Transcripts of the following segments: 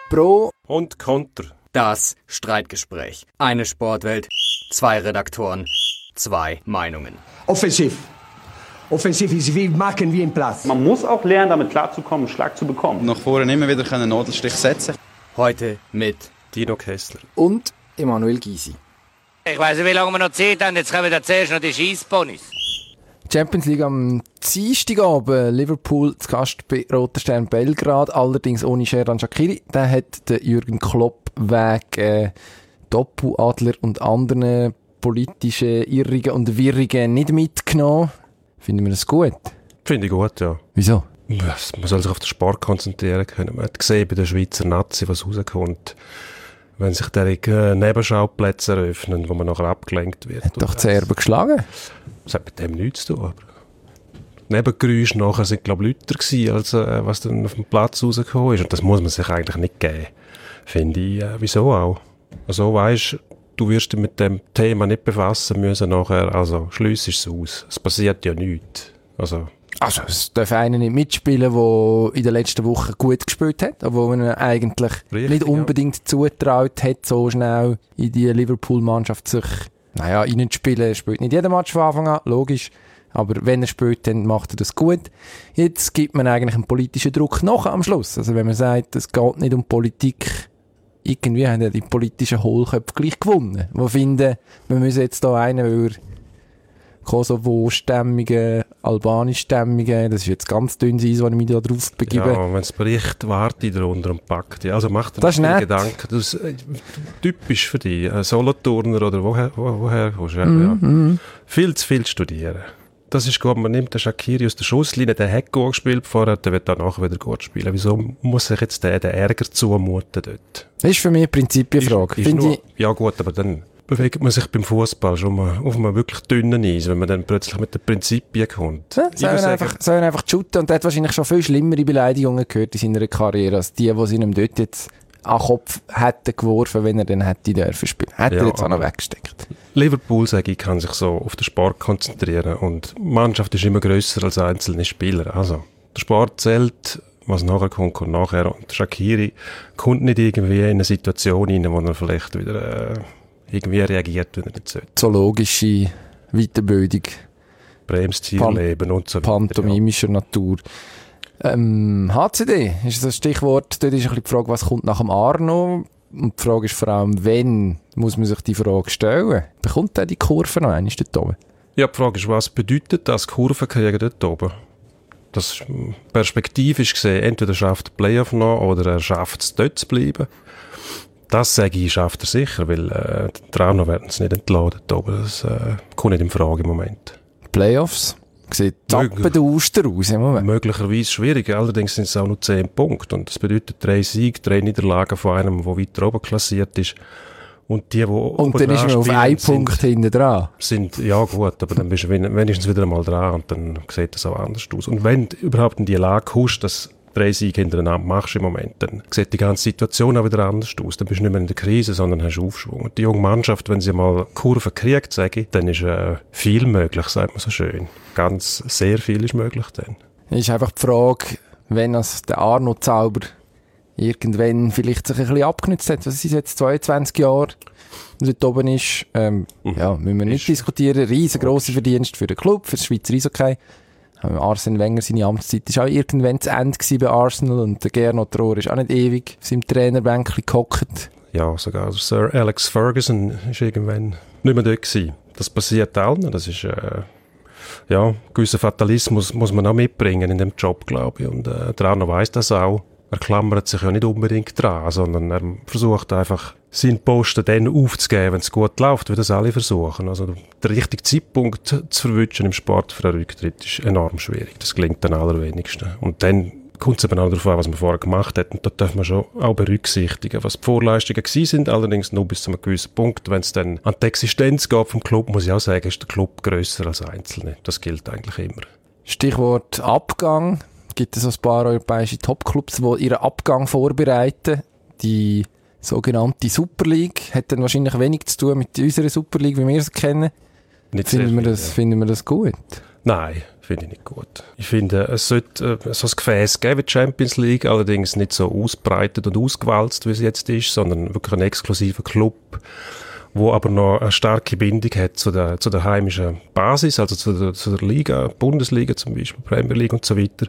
Pro und Konter. Das Streitgespräch. Eine Sportwelt, zwei Redaktoren, zwei Meinungen. Offensiv. Offensiv ist wie machen wie im Platz. Man muss auch lernen, damit klarzukommen, einen Schlag zu bekommen. Nach vorne immer wieder einen Nadelstich setzen. Heute mit Dino Kessler und Emanuel Gysi. Ich weiss nicht, wie lange wir noch Zeit haben. Jetzt kommen da zuerst noch die Scheissponys. Champions League am Dienstagabend. Liverpool zu Gast bei Roter Stern Belgrad. Allerdings ohne Xherdan Shaqiri. Den hat der Jürgen Klopp wegen Doppeladler und anderen politischen Irrungen und Wirrungen nicht mitgenommen. Finden wir das gut? Finde ich gut, ja. Wieso? Man soll sich auf den Sport konzentrieren können. Man hat gesehen bei der Schweizer Nazi, was rauskommt, wenn sich derige Nebenschauplätze eröffnen, wo man nachher abgelenkt wird. Hat doch die Serben geschlagen? Das hat mit dem nichts zu tun. Aber Nebengeräusche nachher sind, glaube ich, lauter gewesen, als was dann auf dem Platz rausgekommen ist. Und das muss man sich eigentlich nicht geben. Finde ich, wieso auch? Also weisst, du wirst dich mit dem Thema nicht befassen müssen nachher, also schliessest es aus. Es passiert ja nichts. Also es darf einer nicht mitspielen, der in der letzten Woche gut gespielt hat, aber wo man eigentlich nicht unbedingt zutraut hat, so schnell in die Liverpool-Mannschaft sich reinzuspielen. Er spielt nicht jeden Match von Anfang an, logisch. Aber wenn er spielt, dann macht er das gut. Jetzt gibt man eigentlich einen politischen Druck noch am Schluss. Also wenn man sagt, es geht nicht um Politik, irgendwie haben ja die politischen Hohlköpfe gleich gewonnen. Die finden, wir müssen jetzt da einen, weil er Kosovo-Stämmige, Albanisch-Stämmige, das ist jetzt ganz dünnes Eis, wenn ich mich da drauf begebe. Ja, wenn es bricht, warte ich darunter und packt. Ja, also mach dir das viele Gedanken. Das ist typisch für dich. Ein Solothurner oder woher kommst du? Ja. Viel zu viel studieren. Das ist gut, man nimmt den Shaqiri aus der Schusslinie, der hat gut gespielt vorher, der wird danach wieder gut spielen. Wieso muss sich jetzt der Ärger zumuten dort? Das ist für mich eine Prinzipienfrage. Ja gut, aber dann bewegt man sich beim Fußball schon mal auf einem wirklich dünnen Eis, wenn man dann plötzlich mit den Prinzipien kommt. Ja, sollen einfach shooten, und der hat wahrscheinlich schon viel schlimmere Beleidigungen gehört in seiner Karriere, als die sie ihm dort jetzt an den Kopf hätten geworfen, wenn er dann hätte dürfen spielen. Hätte er jetzt auch noch weggesteckt. Liverpool, sage ich, kann sich so auf den Sport konzentrieren, und die Mannschaft ist immer grösser als einzelne Spieler. Also, der Sport zählt, was nachher kommt nachher, und Shaqiri kommt nicht irgendwie in eine Situation rein, wo er vielleicht wieder irgendwie reagiert, wenn er nicht sollte. Zoologische Weiterbildung. Bremstierleben und so weiter. Pantomimischer Natur. HCD ist das Stichwort. Dort ist ein bisschen die Frage, was kommt nach dem Arno? Und die Frage ist vor allem, wenn muss man sich die Frage stellen? Bekommt der die Kurve noch einmal dort oben? Ja, die Frage ist, was bedeutet das, Kurve kriegen dort oben? Das ist perspektivisch gesehen, entweder schafft er Playoff noch oder er schafft es, dort zu bleiben. Das sage ich, schafft er sicher, weil die Arno werden es nicht entladen dort oben. Das kommt nicht in Frage im Moment. Playoffs? Sieht zappen der Auster aus im Moment. Möglicherweise schwierig, allerdings sind es auch nur 10 Punkte. Und das bedeutet 3 Siege, 3 Niederlagen von einem, der weiter oben klassiert ist. Und die und dann ist man auf einen Punkt hinten dran. Ja gut, aber dann bist du wenigstens wieder einmal dran und dann sieht das auch anders aus. Und wenn du überhaupt in die Lage kommst, dass 3 Siege hintereinander machst im Moment, dann sieht die ganze Situation auch wieder anders aus. Dann bist du nicht mehr in der Krise, sondern hast Aufschwung. Und die junge Mannschaft, wenn sie mal Kurve kriegt, sage ich, dann ist viel möglich, sagt man so schön. Ganz sehr viel ist möglich dann. Ist einfach die Frage, wenn der Arno-Zauber irgendwann vielleicht sich ein bisschen abgenutzt hat. Was ist jetzt 22 Jahre, dort oben ist, müssen wir nicht diskutieren. Riesengroßer Verdienst für den Club, für das Schweizer Eishockey. Arsene Wenger, seine Amtszeit war auch irgendwann zu Ende bei Arsenal, und der Gernot Rohr ist auch nicht ewig auf seinem Trainerbänkchen gehockt. Ja, sogar Sir Alex Ferguson ist irgendwann nicht mehr dort gewesen. Das passiert allen. Das ist, gewisser Fatalismus muss man auch mitbringen in dem Job, glaube ich. Und der Arno weiss das auch. Er klammert sich ja nicht unbedingt dran, sondern er versucht einfach, seinen Posten dann aufzugeben, wenn es gut läuft, wie das alle versuchen. Also der richtige Zeitpunkt zu verwischen im Sport für einen Rücktritt ist enorm schwierig. Das gelingt den allerwenigsten. Und dann kommt es eben auch darauf an, was man vorher gemacht hat. Und da darf man schon auch berücksichtigen, was die Vorleistungen gewesen sind, allerdings nur bis zu einem gewissen Punkt. Wenn es dann an die Existenz geht vom Club, muss ich auch sagen, ist der Club grösser als Einzelne. Das gilt eigentlich immer. Stichwort Abgang. Gibt es ein paar europäische Topclubs, die ihren Abgang vorbereiten. Die sogenannte Super League hat dann wahrscheinlich wenig zu tun mit unserer Super League, wie wir sie kennen. Finden wir das gut? Nein, finde ich nicht gut. Ich finde, es sollte so ein Gefäß geben wie die Champions League, allerdings nicht so ausbreitet und ausgewalzt, wie es jetzt ist, sondern wirklich ein exklusiver Club, wo aber noch eine starke Bindung hat zu der heimischen Basis, also zu der Liga, Bundesliga zum Beispiel, Premier League und so weiter.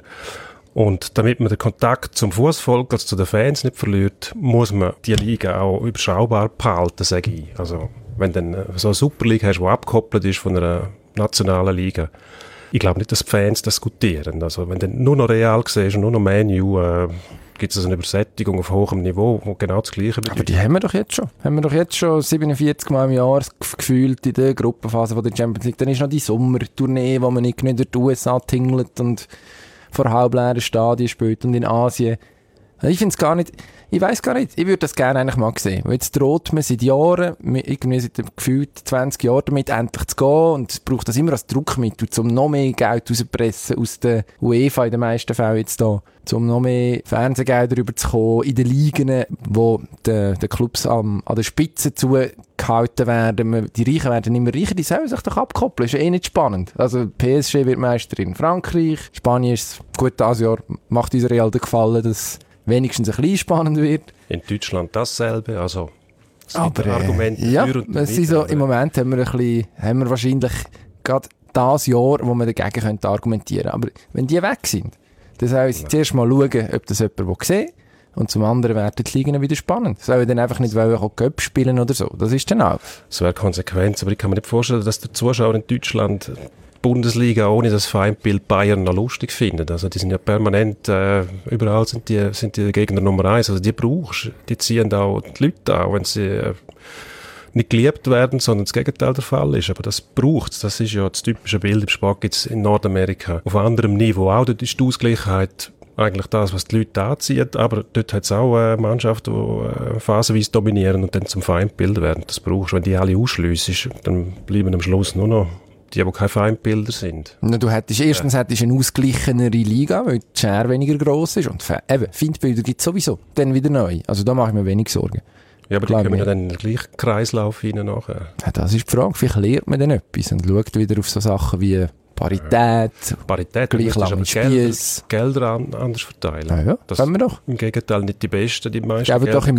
Und damit man den Kontakt zum Fußvolk, also zu den Fans nicht verliert, muss man die Liga auch überschaubar behalten, sage ich. Also wenn du dann so eine Superliga hast, die abgekoppelt ist von einer nationalen Liga, ich glaube nicht, dass die Fans das gutieren. Also wenn du nur noch Real siehst und nur noch Man U, gibt es also eine Übersättigung auf hohem Niveau, wo genau das Gleiche bedeutet. Aber die haben wir doch jetzt schon. Haben wir doch jetzt schon 47 Mal im Jahr gefühlt in der Gruppenphase von der Champions League. Dann ist noch die Sommertournee, wo man nicht durch die USA tingelt und vor halbleeren Stadien spielt und in Asien. Ich finde es gar nicht, ich weiss gar nicht, ich würde das gerne eigentlich mal sehen. Weil jetzt droht man seit Jahren, irgendwie seit gefühlt 20 Jahren damit endlich zu gehen und es braucht das immer als Druckmittel, um noch mehr Geld rauszupressen aus der UEFA in den meisten Fällen jetzt da, um noch mehr Fernsehgelder rüberzukommen in den Ligen, wo die Clubs an der Spitze zugehalten werden. Die Reichen werden immer reicher, die sollen sich doch abkoppeln, ist ja nicht spannend. Also PSG wird Meister in Frankreich, Spanien ist gut, dieses Jahr macht uns Real den Gefallen, dass wenigstens ein bisschen spannend wird. In Deutschland dasselbe, also aber Argumente ja, für und es ist so, im Moment haben wir wahrscheinlich gerade das Jahr, wo man dagegen könnte argumentieren. Aber wenn die weg sind, dann sollen sie zuerst mal schauen, ob das jemand sehen will. Und zum anderen werden die Ligen wieder spannend. Sollen dann einfach nicht Cup spielen oder so. Das ist dann auch. Das wäre Konsequenz, aber ich kann mir nicht vorstellen, dass der Zuschauer in Deutschland Bundesliga ohne das Feindbild Bayern noch lustig findet. Also die sind ja permanent, überall sind die Gegner Nummer 1. Also die brauchst du, die ziehen auch die Leute an, wenn sie nicht geliebt werden, sondern das Gegenteil der Fall ist. Aber das braucht es. Das ist ja das typische Bild im Sport, gibt es in Nordamerika auf anderem Niveau auch. Dort ist die Ausgleichheit eigentlich das, was die Leute anzieht, aber dort hat es auch Mannschaften, die phasenweise dominieren und dann zum Feindbild werden. Das brauchst du. Wenn die alle ausschliessest, dann bleiben am Schluss nur noch die keine Feindbilder sind. Du hättest erstens eine ausgleichenere Liga, weil die Schere weniger gross ist und Feindbilder gibt es sowieso. Dann wieder neu. Also da mache ich mir wenig Sorgen. Ja, aber die kommen ja dann in den gleichen Kreislauf rein nachher. Ja, das ist die Frage. Vielleicht lernt man dann etwas und schaut wieder auf so Sachen wie Parität, gleich lange Spiess. Gelder anders verteilen. Ja, das können wir doch. Im Gegenteil nicht die Besten, die meisten Geben doch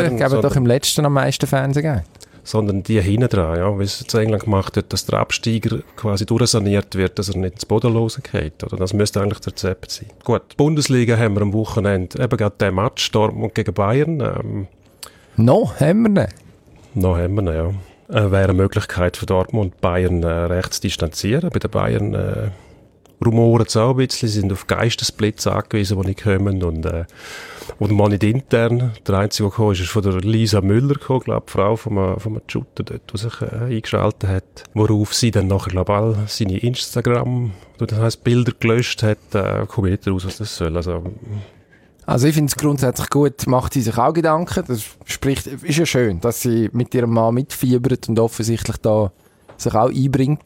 im letzten am meisten Fernsehen. Sondern die hinten dran, ja, wie es in England gemacht hat, dass der Absteiger quasi durchsaniert wird, dass er nicht ins Bodenlose geht. Oder? Das müsste eigentlich das Rezept sein. Gut, die Bundesliga haben wir am Wochenende eben gerade den Match Dortmund gegen Bayern. Noch haben wir ihn. Noch haben wir ihn, ja. Wäre eine Möglichkeit für Dortmund und Bayern recht zu distanzieren. Bei den Bayern rumoren es auch ein bisschen, sie sind auf Geistesblitze angewiesen, die nicht kommen und mal nicht intern. Der Einzige, der gekommen ist von der Lisa Müller gekommen, glaube die Frau von einem Shooter dort, der sich eingeschaltet hat, worauf sie dann nachher, glaube ich, all seine Instagram, das heisst Bilder gelöscht hat, komme ich nicht raus, was das soll. Also ich finde es grundsätzlich gut, macht sie sich auch Gedanken. Das ist ja schön, dass sie mit ihrem Mann mitfiebert und offensichtlich da sich auch einbringt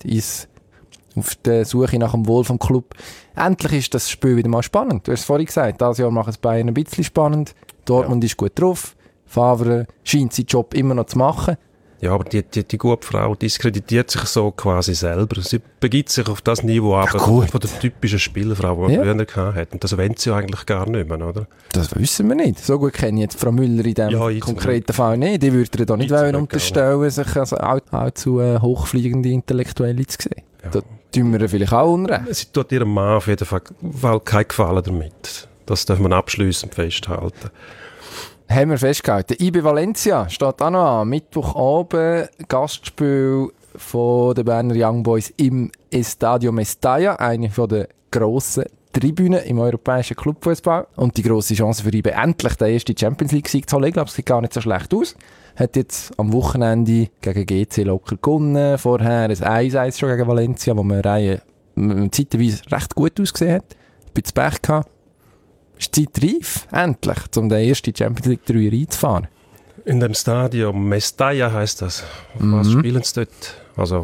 auf der Suche nach dem Wohl vom Club. Endlich ist das Spiel wieder mal spannend. Du hast es vorhin gesagt, dieses Jahr macht es Bayern ein bisschen spannend. Dortmund ist gut drauf. Favre scheint seinen Job immer noch zu machen. Ja, aber die gute Frau diskreditiert sich so quasi selber. Sie begibt sich auf das Niveau ab von der typischen Spielerfrau, die man früher hatte. Und das wollen sie ja eigentlich gar nicht mehr, oder? Das wissen wir nicht. So gut kenne ich jetzt Frau Müller in diesem konkreten Fall nicht. Die würde ihr da nicht unterstellen, sich als allzu hochfliegende Intellektuelle zu sehen. Ja. Da tun wir vielleicht auch unrecht. Sie tut ihrem Mann auf jeden Fall keinen Gefallen damit. Das darf man abschliessend festhalten. Haben wir festgehalten. IB Valencia steht auch noch an. Mittwochabend Gastspiel von den Berner Young Boys im Estadio Mestalla, eine von der grossen Tribünen im europäischen Clubfußball. Und die grosse Chance für IB, endlich den ersten Champions League-Sieg zu holen. Ich glaube, es sieht gar nicht so schlecht aus. Hat jetzt am Wochenende gegen GC locker gewonnen. Vorher ein 1-1 schon gegen Valencia, wo man zeitweise recht gut ausgesehen hat. Ein bisschen Pech gehabt. Ist die Zeit reif, endlich, um den ersten Champions League 3 reinzufahren? In dem Stadion Mestalla heisst das. Was spielen sie dort? Also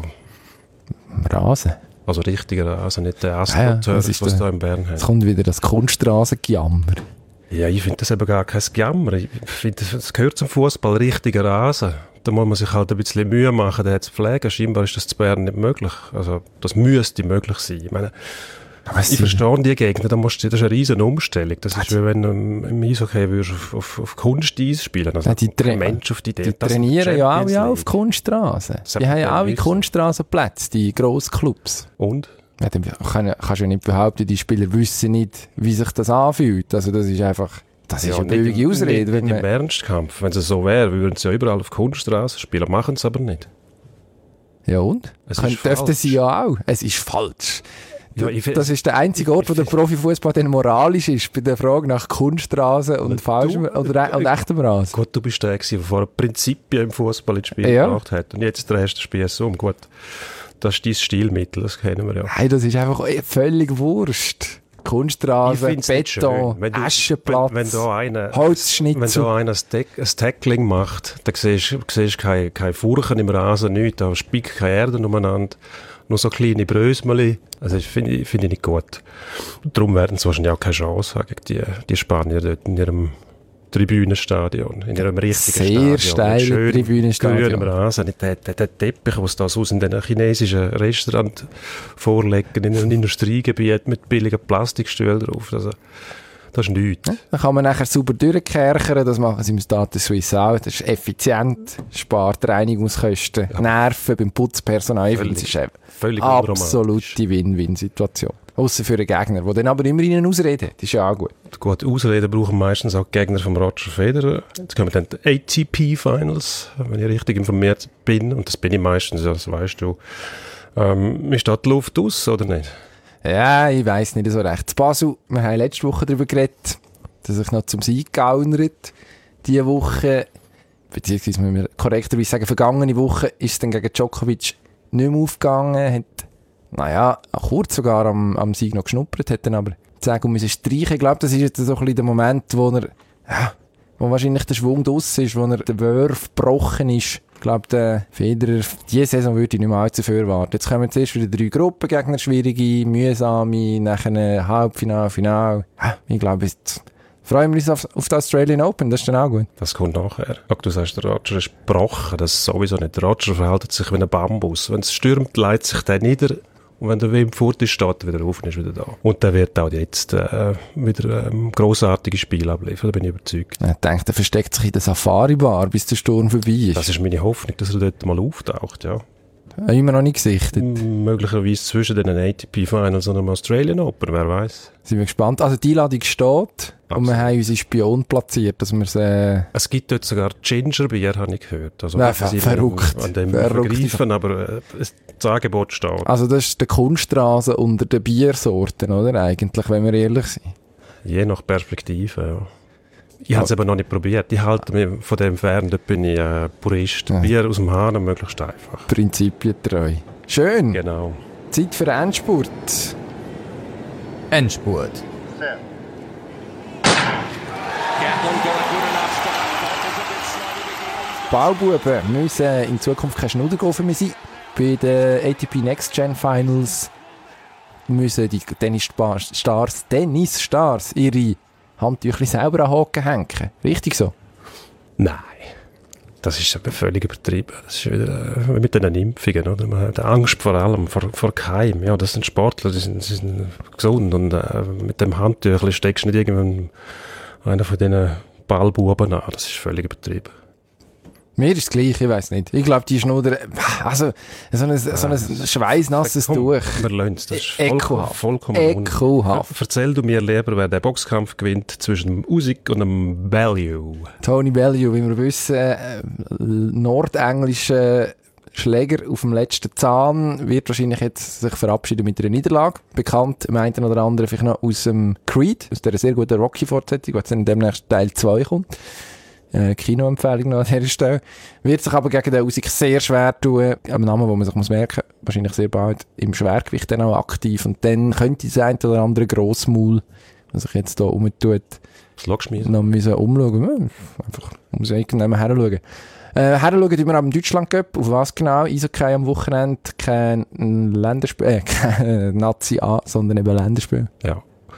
Rasen. Also richtiger Rasen, nicht der AstroTurf, was da in Bern hat. Jetzt kommt wieder das Kunstrasen-Gejammer. Ja, ich finde das eben gar kein Gejammer. Ich finde, das gehört zum Fußball, richtiger Rasen. da muss man sich halt ein bisschen Mühe machen, den zu pflegen. Scheinbar ist das zu Bern nicht möglich. Also, das müsste möglich sein. Ich meine, ich verstehe die Gegner, das ist eine riesen Umstellung. Das ist wie wenn du im Eishockey auf Kunsteis spielen. Also, die Mensch auf die Idee. Die trainieren ja alle auf Kunststraßen. Die haben ja alle Kunststraßenplätze, die Grossclubs. Und? Ja, dann kannst du ja nicht behaupten, die Spieler wissen nicht, wie sich das anfühlt. Also das ist einfach, das ist eine billige Ausrede. Nicht im Ernstkampf. Wenn es so wäre, würden sie ja überall auf Kunststraßen spielen, machen sie aber nicht. Ja und? Dürften sie ja auch. Es ist falsch. Ja, das ist der einzige Ort, wo der Profifußball dann moralisch ist, bei der Frage nach Kunststraßen und falschem und echtem Rasen. Gut, du bist der, der vorher Prinzipien im Fußball ins Spiel gebracht hat. Und jetzt drehst du das Spiel so um. Gut, das ist dein Stilmittel, das kennen wir ja. Nein, das ist einfach völlig Wurscht. Kunststraßen, Beton, Aschenplatz, Holzschnitzel. Wenn da einer ein Tackling macht, dann siehst du keine Furchen im Rasen, nichts, da spickt keine Erde umeinander. Nur so kleine Brösmeli. Also das finde ich nicht gut. Und darum werden sie wahrscheinlich auch keine Chance haben gegen die Spanier dort in ihrem Tribünenstadion, in ihrem richtigen Stadion. Sehr steile Tribünenstadion. Grünem Rasen, nicht der Teppich, den sie da aus in den chinesischen Restaurants vorlegen, in einem Industriegebiet mit billigen Plastikstühlen drauf. Also, das ist nichts. Ja, dann kann man nachher sauber durchkerchern, das machen sie im Status Suisse auch. Das ist effizient, spart Reinigungskosten, Nerven beim Putzpersonal. Das ist eine absolute Win-Win-Situation. Ausser für einen Gegner, der dann aber immer ihnen ausreden. Das ist ja auch gut. Gut, Ausreden brauchen meistens auch die Gegner von Roger Federer. Jetzt kommen dann die ATP-Finals, wenn ich richtig informiert bin. Und das bin ich meistens, das weißt du. Ist da die Luft aus, oder nicht? Ja, ich weiss nicht so recht. Basel, wir haben letzte Woche darüber geredet, dass sich noch zum Sieg gaunert. Diese Woche, beziehungsweise müssen wir korrekterweise sagen, vergangene Woche ist es dann gegen Djokovic nicht mehr aufgegangen. Hat, naja, kurz sogar am Sieg noch geschnuppert, hat dann aber zu sagen, müssen streichen. Ich glaube, das ist jetzt so ein bisschen der Moment, wo wahrscheinlich der Schwung draus ist, wo der Wurf gebrochen ist. Ich glaube, der Federer, diese Saison würde ich nicht mehr allzu viel erwarten. Jetzt kommen zuerst wieder 3 Gruppengegner, schwierige, mühsame, nachher Halbfinale, Finale. Ich glaube, jetzt freuen wir uns auf das Australian Open, das ist dann auch gut. Das kommt nachher. Du sagst, der Roger ist gebrochen, das ist sowieso nicht. Der Roger verhält sich wie ein Bambus. Wenn es stürmt, leitet sich der nieder. Und wenn der Wim fort ist, steht er wieder auf und ist wieder da. Und der wird auch jetzt wieder grossartige Spiele abliefern, da bin ich überzeugt. Ich denke, der versteckt sich in der Safari-Bar, bis der Sturm vorbei ist. Das ist meine Hoffnung, dass er dort mal auftaucht, ja. Immer noch nicht gesichtet. Möglicherweise zwischen den ATP-Finals und dem Australian Open, wer weiß. Sind wir gespannt. Also die Einladung steht. Absolut. Und wir haben unsere Spion platziert, dass wir es gibt dort sogar Gingerbier, habe ich gehört. Also, verrückt. An dem vergreifen, aber das Angebot steht. Also das ist der Kunststraße unter den Biersorten, oder? Eigentlich, wenn wir ehrlich sind. Je nach Perspektive, ja. Ich habe es aber noch nicht probiert. Ich halte mich von dem fern, dort bin ich Purist. Ja. Bier aus dem Hahn möglichst einfach. Prinzipientreu. Schön. Genau. Zeit für Endspurt. Endspurt. Baububen müssen in Zukunft keine Schnuddergolfer mehr sein. Bei den ATP Next Gen Finals müssen die Tennisstars ihre Handtücher selber an den Haken hängen. Richtig so? Nein. Das ist aber völlig übertrieben. Das ist wieder mit den Impfungen, oder? Man hat Angst vor allem, vor Keim. Ja, das sind Sportler, die sind gesund. Und mit dem Handtüchli steckst du nicht irgendwann einer von diesen Ballbuben an. Das ist völlig übertrieben. Mir ist es gleich, ich weiss nicht. Ich glaube, die Schnudder, also so ein schweißnasses Tuch. Wir lassen es, das ist vollkommen ekelhaft. Erzähl du mir lieber, wer den Boxkampf gewinnt zwischen dem Usyk und dem Bellew. Tony Bellew, wie wir wissen, nordenglischer Schläger auf dem letzten Zahn, wird wahrscheinlich jetzt sich verabschieden mit einer Niederlage. Bekannt im einen oder anderen vielleicht noch aus dem Creed, aus der sehr guten Rocky-Fortsetzung, die jetzt in demnächst Teil 2 kommt. Kinoempfehlung noch an dieser Stelle. Wird sich aber gegen den Usyk sehr schwer tun. Ein Name, den man sich merken muss. Wahrscheinlich sehr bald im Schwergewicht dann auch aktiv. Und dann könnte das ein oder andere Grossmaul, was sich jetzt hier rumtut, noch müssen umschauen. Einfach muss irgendjemand heranschauen. Heranschauen tun wir am Deutschland Cup. Auf was genau? Eishockey am Wochenende. Kein Länderspiel, kein Nazi A, sondern eben Länderspiel. Ja.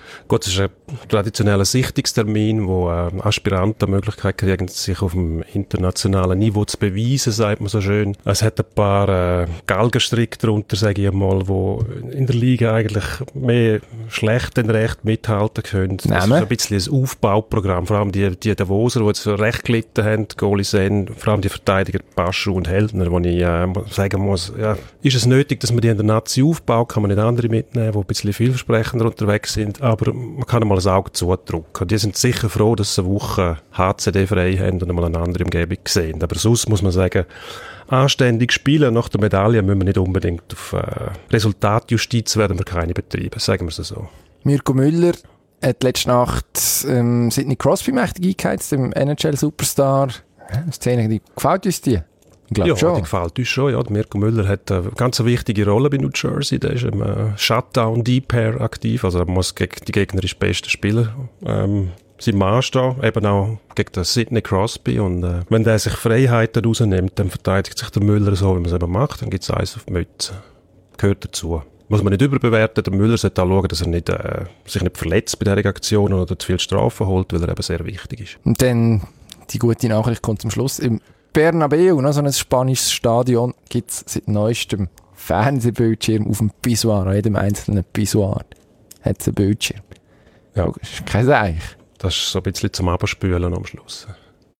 Gut, es ist ein traditioneller Sichtungstermin, wo Aspiranten die Möglichkeit kriegen, sich auf dem internationalen Niveau zu beweisen, sagt man so schön. Es hat ein paar Galgenstricke darunter, sage ich einmal, die in der Liga eigentlich mehr schlecht denn recht mithalten können. Das ist ein bisschen ein Aufbauprogramm, vor allem die Davoser, die jetzt recht gelitten haben, Goalie Sen, vor allem die Verteidiger Paschu und Heldner, wo ich sagen muss, ja, ist es nötig, dass man die in der Nazi aufbaut, kann man nicht andere mitnehmen, die ein bisschen vielversprechender unterwegs sind, aber man kann einmal ein Auge zudrücken. Die sind sicher froh, dass sie eine Woche HCD frei haben und einmal eine andere Umgebung sehen. Aber sonst muss man sagen, anständig spielen nach der Medaille müssen wir nicht unbedingt auf Resultatjustiz werden wir keine betreiben, sagen wir es so. Mirko Müller hat letzte Nacht Sidney Crosby mächtig eingeheizt, dem NHL-Superstar. Szene, die gefällt uns die? Ich glaube schon. Die gefällt uns schon. Ja. Mirko Müller hat eine ganz wichtige Rolle bei New Jersey. Der ist im Shutdown-D-Pair aktiv. Also er muss gegen die gegnerische beste Spieler sein Mann stehen. Eben auch gegen den Sidney Crosby. Und wenn der sich Freiheiten rausnimmt, dann verteidigt sich der Müller so, wie man es eben macht. Dann gibt es eins auf die Mütze. Gehört dazu. Muss man nicht überbewerten. Der Müller sollte auch schauen, dass er sich nicht verletzt bei dieser Aktion oder zu viel Strafen holt, weil er eben sehr wichtig ist. Und dann die gute Nachricht kommt zum Schluss. Im Bernabeu, so ein spanisches Stadion, gibt es seit neuestem Fernsehbildschirm auf dem Pissoir. An jedem einzelnen Pissoir hat es einen Bildschirm. Ja. Das ist kein Seich. Das ist so ein bisschen zum Abspülen am Schluss.